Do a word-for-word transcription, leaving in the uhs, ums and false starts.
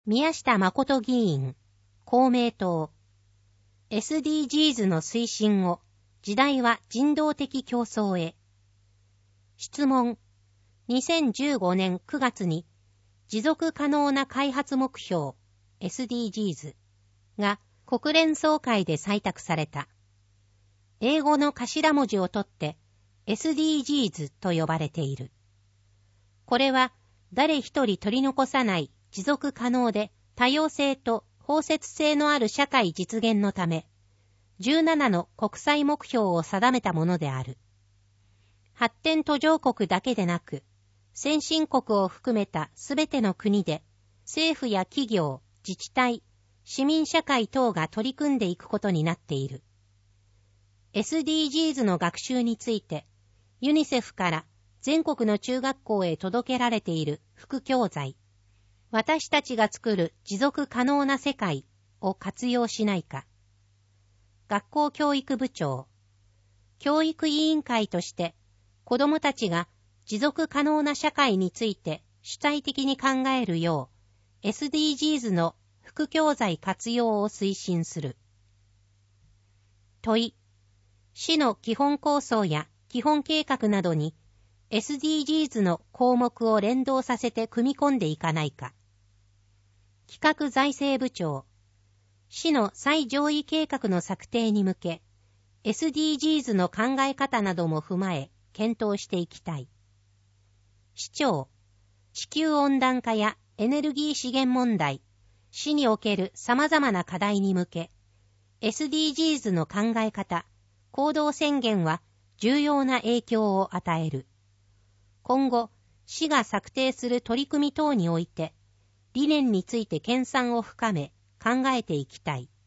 宮下真議員、公明党。エスディージーズ の推進を、時代は人道的競争へ。質問。にせんじゅうごねんくがつに、持続可能な開発目標、エスディージーズ が国連総会で採択された。英語の頭文字を取って、エスディージーズ と呼ばれている。これは、誰一人取り残さない持続可能で多様性と包摂性のある社会実現のため、じゅうななの国際目標を定めたものである。発展途上国だけでなく、先進国を含めたすべての国で、政府や企業、自治体、市民社会等が取り組んでいくことになっている。エスディージーズ の学習について、ユニセフから全国の中学校へ届けられている副教材、私たちが作る持続可能な世界を活用しないか。学校教育部長、教育委員会として子どもたちが持続可能な社会について主体的に考えるよう エスディージーズ の副教材活用を推進する。問い、市の基本構想や基本計画などに エスディージーズ の項目を連動させて組み込んでいかないか。企画財政部長、市の最上位計画の策定に向け、エスディージーズ の考え方なども踏まえ検討していきたい。市長、地球温暖化やエネルギー資源問題、市における様々な課題に向け、エスディージーズ の考え方、行動宣言は重要な影響を与える。今後、市が策定する取り組み等において、理念について研鑽を深め考えていきたい。